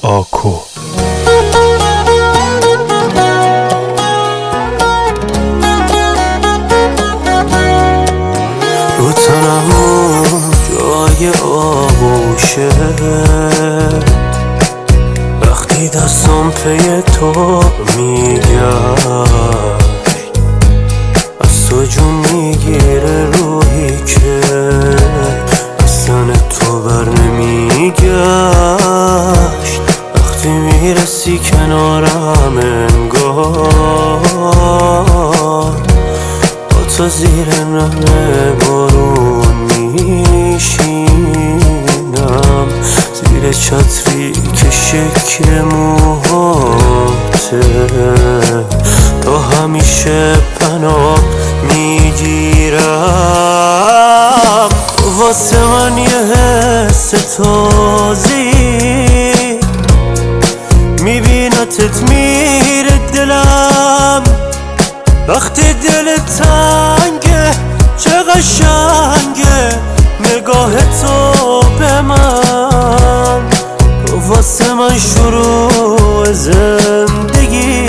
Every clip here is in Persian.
آکو. رو تنم جای آغوشه، وقتی دستم پی تو میگشت، از تو جون میگیره روحی که اصلا تو بر نمیگشت. وقتی میرسی کنارم انگار با تو زیر نم بارون میشینم، زیر چتری که شکل موهاته، تو همیشه پناه میگیرم. واسه من یه حس تازی، میبینتت میره دلم، وقتی دل تنگه چه قشنگه نگاه تو به من. واسه من شروع زندگی،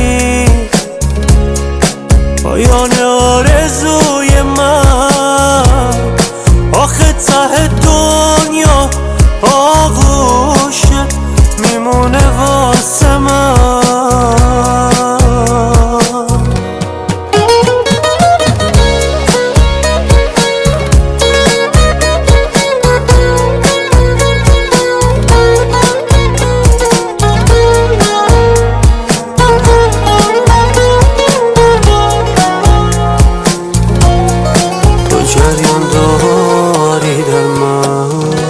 پایان آرزوی من، آخه ته دنیا آغوشت میمونه واسه من. جریان داری در من،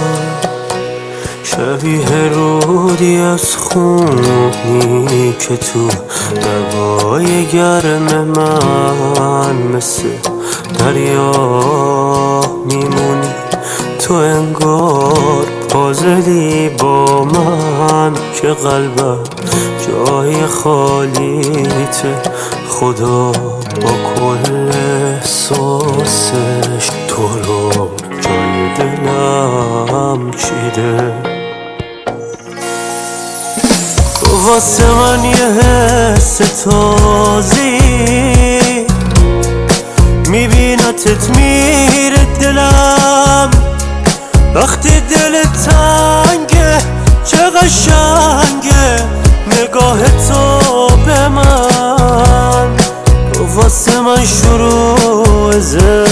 شبیه رودی از خونی که تو دوای گرم من، مثل دریا میمونی تو، انگار پازلی با من که قلبم جای خالیته. خدا با کل احساسش تو رو جای دلم چیده. واسه من یه حس تازی، میبینتت میره دلم، وقتی دل تنگه چه قشنگه نگاه تو به من. واسه من شروع